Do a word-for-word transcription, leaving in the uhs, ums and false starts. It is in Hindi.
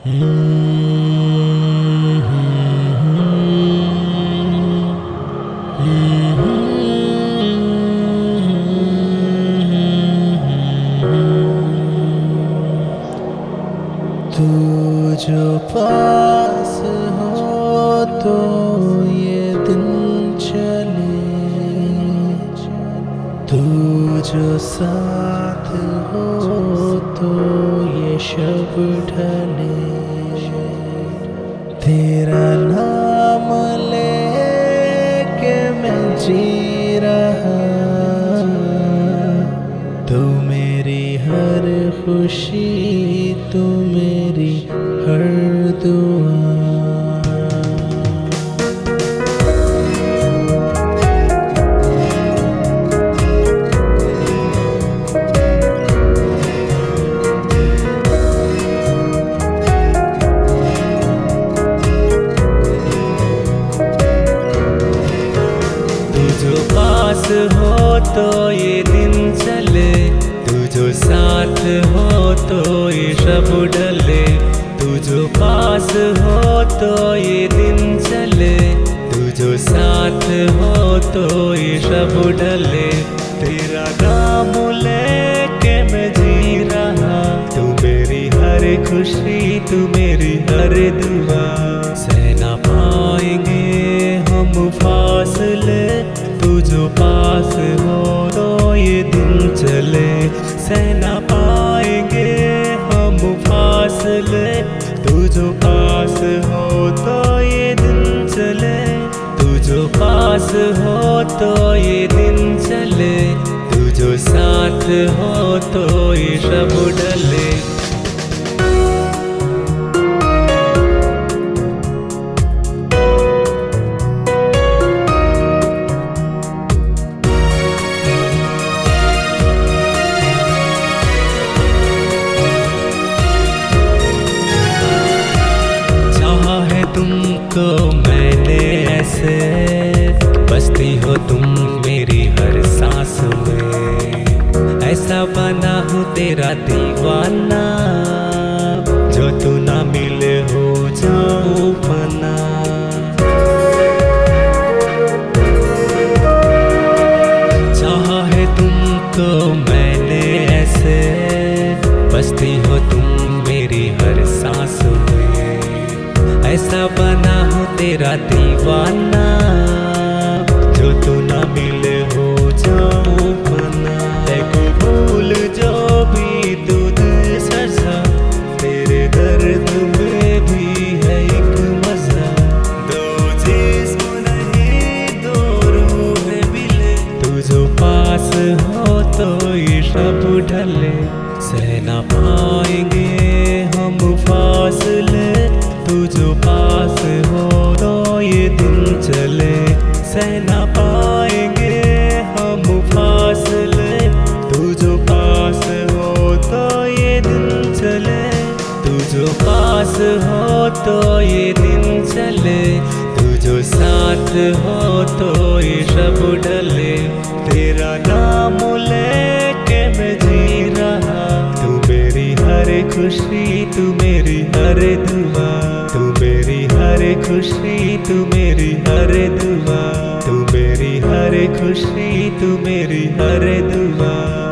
तू जो पास हो तो ये दिन चले, तू जो साथ हो तो ये शब ढले। तेरा नाम ले के मैं जी रहा, तू मेरी हर खुशी, तू मेरी हर दुआ। तू जो पास हो तो ये दिन चले, तू जो साथ हो तो ये शब ढले। तू जो पास हो तो ये दिन चले, तू जो साथ हो तो ये शब ढले। तेरा नाम लेके मैं जी रहा, तू मेरी हर खुशी, तू मेरी हर दुआ। सह ना पाएंगे हम फासले, तू जो पास हो तो ये दिन चले। सह ना पाएंगे हम फासले, तू जो पास हो तो ये दिन चले। तू जो पास हो तो ये दिन चले, तू जो साथ हो तो ये शब ढले। तुमको मैंने ऐसे, बसती हो तुम मेरी हर सांस में। ऐसा बना हूँ तेरा दीवाना, जो तू ना मिले हो जाऊँ फना। चाहा है तुमको मैंने ऐसे, बसती हो तुम मेरी हर सांस में। ऐसा बना हूँ तेरा दीवाना, जो तू ना मिले हो जाऊँ फना। देखो भूल जो भी तू दिल सजा, तेरे दर्द में भी है एक मजा। दो जिस्म नहीं दो रूह मिले, तू जो पास हो तो ये शब ढले। सह ना पाएंगे हम फासले, तू जो पास हो तो ये दिन चले। सह ना पाएंगे हम फासले, तू जो पास हो तो ये दिन चले। तू जो पास हो तो ये दिन चले, तू जो साथ हो तो ये शब ढले। तेरा नाम लेके मैं जी रहा, तू मेरी हर खुशी, तू मेरी हर दुआ। तू मेरी हर खुशी, तू मेरी हर दुआ। तू मेरी हर खुशी, तू मेरी हर दुआ।